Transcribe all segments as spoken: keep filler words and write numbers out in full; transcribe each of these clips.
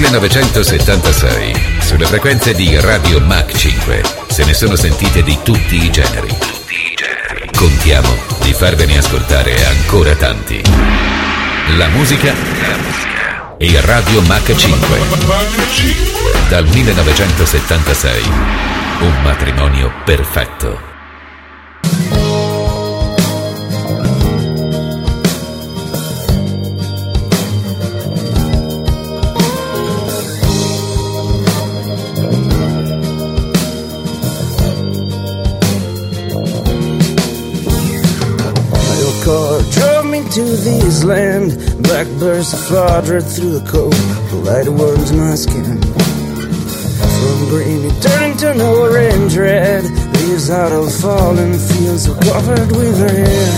millenovecentosettantasei, sulle frequenze di Radio Mach cinque, se ne sono sentite di tutti i generi. Tutti i generi. Contiamo di farvene ascoltare ancora tanti. La musica, la musica e Radio Mach cinque. Dal millenovecentosettantasei, un matrimonio perfetto. To this land, blackbirds fluttered through the cold, the light warms my skin. From green it turned to an orange red, leaves out of fallen fields are covered with her hair.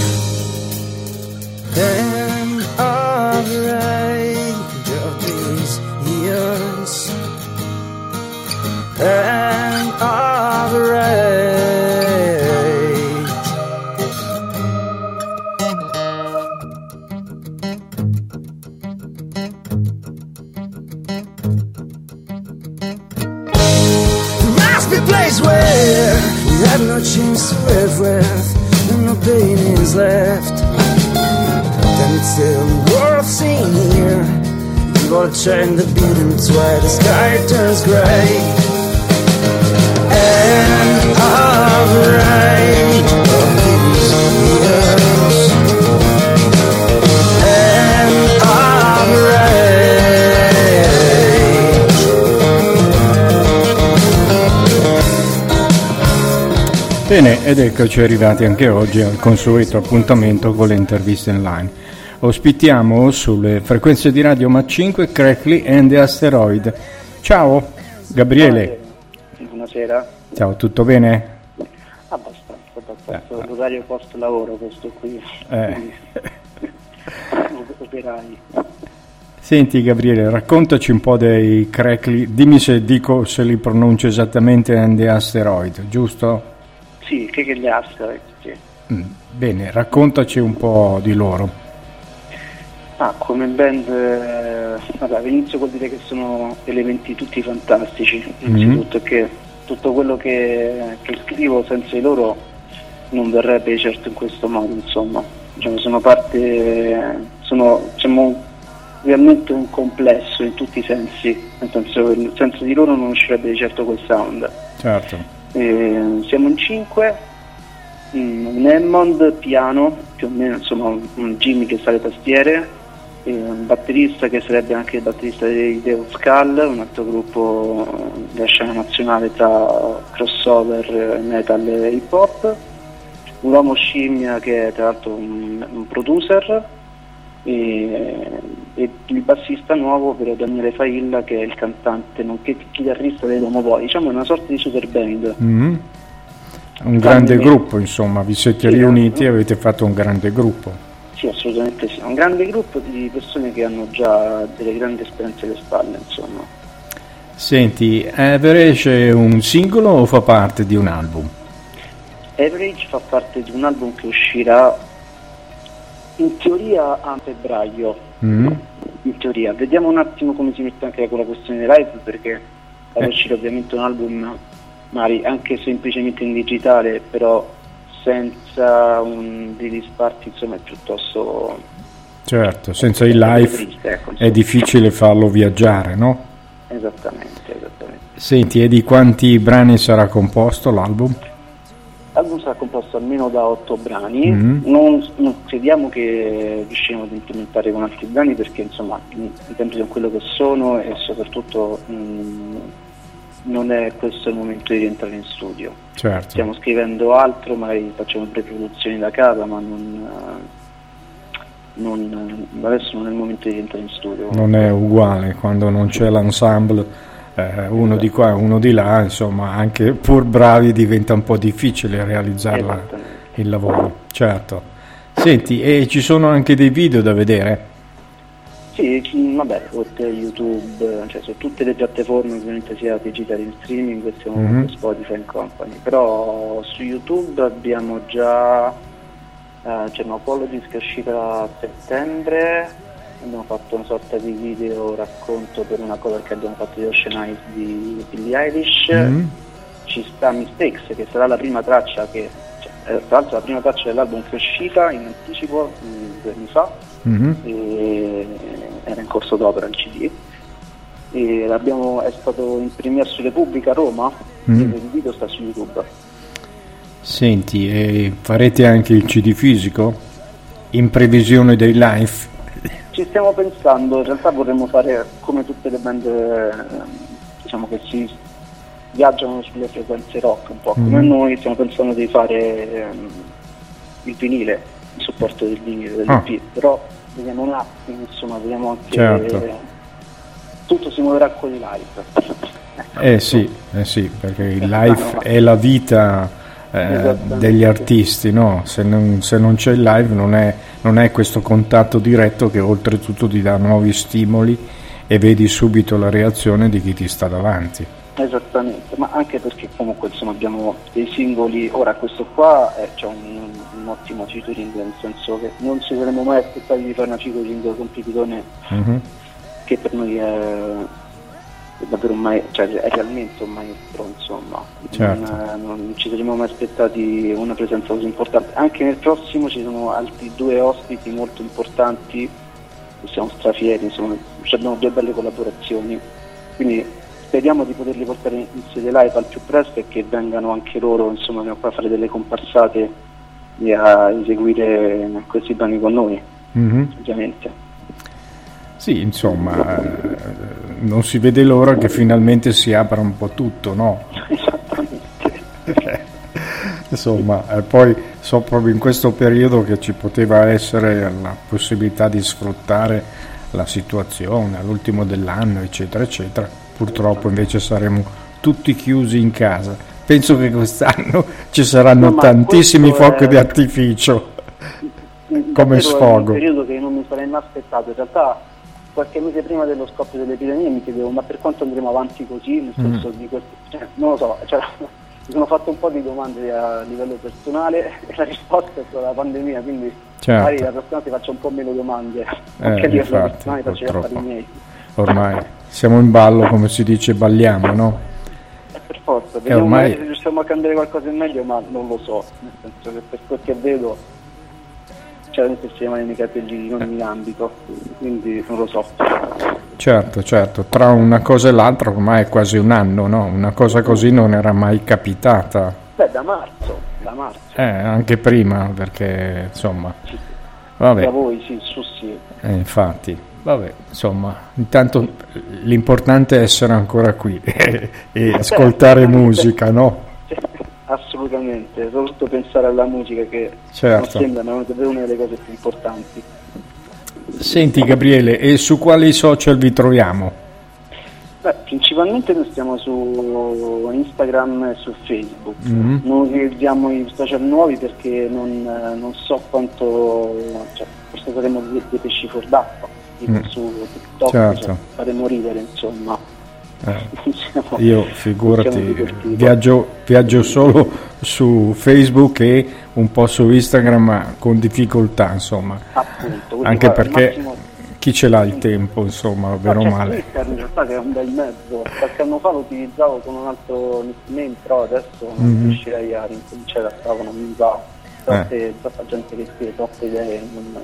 And of the rage of these years, and of the rage. Where we have no chance to live with, and no pain is left. Then it's still worth seeing here. You gotta turn the beat into why the sky turns grey. And I'll write of these years. And I'll write. Bene, ed eccoci arrivati anche oggi al consueto appuntamento con le interviste online. Ospitiamo sulle frequenze di Radio Mach cinque Crackly and the Asteroid. Ciao, Gabriele. Buonasera. Ciao, tutto bene? Abbastanza, abbastanza. Eh. Orario post lavoro questo qui. Eh. Operai. Senti Gabriele, raccontaci un po' dei Crackly, dimmi se dico se li pronuncio esattamente and the Asteroid, giusto? Sì, che che gli Asteroid, sì. Mm, bene, raccontaci un po' di loro. Ah, come band, eh, vabbè, inizio col dire che sono elementi tutti fantastici, innanzitutto mm-hmm. che tutto quello che, che scrivo senza di loro non verrebbe certo in questo modo, insomma. Diciamo, sono parte, sono diciamo, realmente un complesso in tutti i sensi, nel senso che senza di loro non uscirebbe di certo quel sound. Certo. Eh, siamo in cinque, un Hammond piano, più o meno, insomma un Jimmy che sa le tastiere, eh, un batterista che sarebbe anche il batterista dei Death Skull, un altro gruppo della scena nazionale tra crossover, metal e hip hop, un uomo scimmia che è tra l'altro un, un producer, e, e il bassista nuovo, ovvero Daniele Failla, che è il cantante nonché chitarrista dei Domo Boy, diciamo una sorta di super band. Mm-hmm. Un grande me. gruppo, insomma, vi siete sì, riuniti e avete fatto un grande gruppo. Sì, assolutamente sì, un grande gruppo di persone che hanno già delle grandi esperienze alle spalle, insomma. Senti, Average è un singolo o fa parte di un album? Average fa parte di un album che uscirà in teoria a febbraio, mm. in teoria. Vediamo un attimo come si mette anche con la questione dei live, perché è uscito ovviamente un album magari anche semplicemente in digitale, però senza un release party, insomma, è piuttosto... Certo, senza il live triste, ecco, è difficile farlo viaggiare, no? Esattamente, esattamente. Senti, e di quanti brani sarà composto l'album? L'album sarà composto almeno da otto brani, mm-hmm. non, non crediamo che riusciremo ad implementare con altri brani, perché insomma i tempi sono quello che sono e soprattutto mh, non è questo il momento di rientrare in studio. Certo. Stiamo scrivendo altro, magari facciamo pre-produzioni da casa, ma non, non adesso non è il momento di rientrare in studio. Non è uguale quando non c'è l'ensemble. Eh, uno di qua, uno di là, insomma, anche pur bravi diventa un po' difficile realizzare la, il lavoro, certo. Senti, e ci sono anche dei video da vedere? Sì, vabbè, oltre YouTube, cioè su tutte le piattaforme, ovviamente sia digitali in streaming, siamo mm-hmm. Spotify and Company, però su YouTube abbiamo già eh, c'è un Apologies che è uscita a settembre, abbiamo fatto una sorta di video racconto per una cover che abbiamo fatto di Ocean Eyes di Billie Eilish. Mm-hmm. Ci sta Mistakes, che sarà la prima traccia che cioè, tra l'altro la prima traccia dell'album che è uscita in anticipo due anni fa, mm-hmm. e era in corso d'opera il C D, e l'abbiamo, è stato in premiere su Repubblica a Roma, mm-hmm. e il video sta su YouTube. Senti, e farete anche il C D fisico in previsione dei live? Ci stiamo pensando, in realtà vorremmo fare come tutte le band eh, diciamo che si viaggiano sulle frequenze rock un po' come mm. noi, stiamo pensando di fare ehm, il vinile, il supporto del vinile, dell'E P, ah. però vediamo un attimo, insomma, vediamo anche certo. eh, tutto si muoverà con i live. eh sì, eh sì, perché il live è la vita eh, degli artisti, no? Se non, se non c'è il live non è, non è questo contatto diretto che oltretutto ti dà nuovi stimoli e vedi subito la reazione di chi ti sta davanti. Esattamente, ma anche perché comunque insomma abbiamo dei singoli, ora questo qua è, c'è un, un ottimo featuring, nel senso che non ci saremmo mai aspettati di fare una featuring con Pipitone, mm-hmm. che per noi è, è davvero un mai, cioè è realmente un maestro, insomma, certo. non, non ci saremmo mai aspettati una presenza così importante. Anche nel prossimo ci sono altri due ospiti molto importanti, siamo strafieri, insomma, abbiamo due belle collaborazioni, quindi speriamo di poterli portare in sede live al più presto e che vengano anche loro, insomma, qua a fare delle comparsate e a eseguire questi brani con noi, mm-hmm. ovviamente. Sì, insomma, eh, non si vede l'ora che finalmente si apra un po' tutto, no? Esattamente. Insomma, eh, poi so proprio in questo periodo che ci poteva essere la possibilità di sfruttare la situazione all'ultimo dell'anno, eccetera, eccetera. Purtroppo invece saremo tutti chiusi in casa. Penso che quest'anno ci saranno no, tantissimi fuochi è... di artificio come sfogo. È un periodo che non mi sarei mai aspettato. In realtà qualche mese prima dello scoppio dell'epidemia mi chiedevo ma per quanto andremo avanti così, nel senso mm. di questo, cioè, non lo so, cioè, mi sono fatto un po' di domande a livello personale e la risposta è stata la pandemia, quindi certo. magari la prossima ti faccio un po' meno domande, eh, anche a livello infatti, personale faccio gli affari miei. Ormai siamo in ballo, come si dice, balliamo, no? Eh, per forza, vediamo ormai... se riusciamo a cambiare qualcosa in meglio, ma non lo so, nel senso che per quel che vedo sinceramente si rimane nei capelli in ogni ambito, quindi non lo so. Certo, certo, tra una cosa e l'altra ormai è quasi un anno, no? Una cosa così non era mai capitata. Beh, da marzo, da marzo. Eh, anche prima, perché insomma... Sì, vabbè. Da voi, sì, su sì. Eh, infatti, vabbè, insomma, intanto l'importante è essere ancora qui e, e ascoltare musica, no? Assolutamente, soprattutto pensare alla musica che certo. non sembra, ma è davvero una delle cose più importanti. Senti Gabriele, e su quali social vi troviamo? Beh, principalmente noi stiamo su Instagram e su Facebook, mm-hmm. non utilizziamo i social nuovi perché non, non so quanto, cioè, forse saremo dei, dei pesci fuor d'acqua, tipo mm. su TikTok, certo. cioè, faremo ridere, insomma. Eh, siamo, io figurati viaggio, viaggio solo su Facebook e un po' su Instagram, ma con difficoltà, insomma. Appunto, anche guarda, perché massimo... chi ce l'ha il tempo, insomma, vero o male. Twitter in realtà che è un bel mezzo, qualche anno fa lo utilizzavo con un altro nickname, però adesso non mm-hmm. riuscirei a ricominciare a stavo, non mi va, troppe, eh. troppa gente che scrive, troppe idee, non...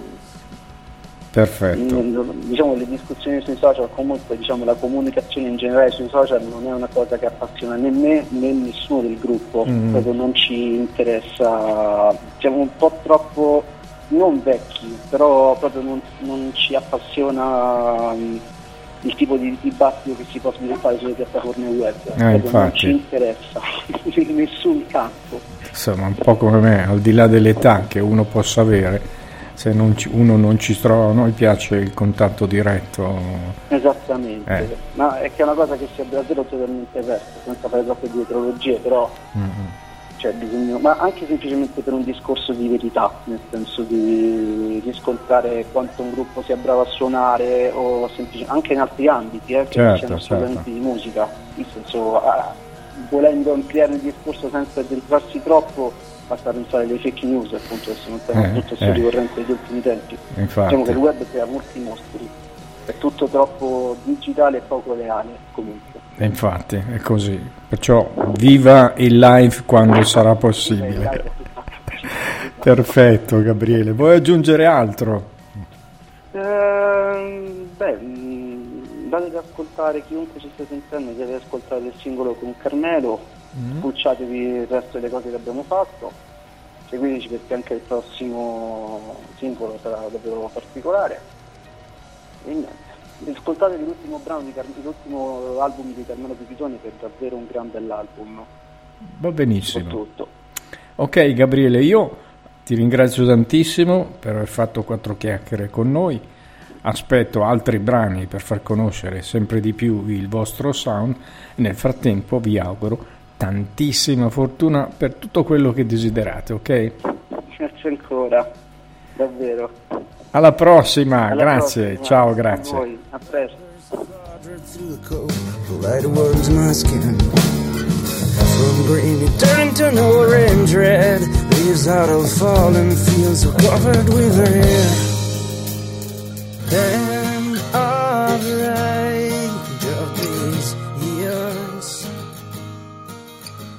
Perfetto. Diciamo le discussioni sui social, comunque diciamo la comunicazione in generale sui social non è una cosa che appassiona né me né nessuno del gruppo, mm. proprio non ci interessa, siamo un po' troppo non vecchi, però proprio non, non ci appassiona um, il tipo di dibattito che si può sviluppare sulle piattaforme web, eh, non ci interessa in nessun campo. Insomma, un po' come me, al di là dell'età che uno possa avere, se non ci, uno non ci trova, a noi piace il contatto diretto. Esattamente, eh. ma è che è una cosa che si è davvero totalmente persa, senza fare troppe dietrologie, però mm-hmm. c'è bisogno, ma anche semplicemente per un discorso di verità, nel senso di riscontrare quanto un gruppo sia bravo a suonare, o semplicemente anche in altri ambiti, eh, che certo, non siano assolutamente certo. di musica, nel senso, ah, volendo ampliare il discorso senza addentrarsi troppo, basta pensare alle fake news, appunto, che sono un tema eh, molto eh. ricorrente negli ultimi tempi. Infatti. Diciamo che il web crea molti mostri, è tutto troppo digitale e poco reale comunque. Infatti, è così. Perciò viva il live quando sarà possibile. Perfetto, Gabriele. Vuoi aggiungere altro? Ehm, beh, mh, date ad ascoltare, chiunque ci stia sentendo deve ascoltare il singolo con Carmelo, mm. Spulciatevi il resto delle cose che abbiamo fatto, seguiteci perché anche il prossimo singolo sarà davvero particolare. E niente, ascoltatevi l'ultimo brano di Car- l'ultimo album di Carmelo Pipitoni, che è davvero un gran bell'album. Va benissimo. Tutto. Ok Gabriele, io ti ringrazio tantissimo per aver fatto quattro chiacchiere con noi, aspetto altri brani per far conoscere sempre di più il vostro sound. Nel frattempo vi auguro tantissima fortuna per tutto quello che desiderate, ok? Grazie ancora, davvero. Alla prossima, Alla grazie, prossima. ciao, grazie. A voi, a presto. From green it turned to an orange red. Leaves out of fallen fields were covered with her hair. Hair.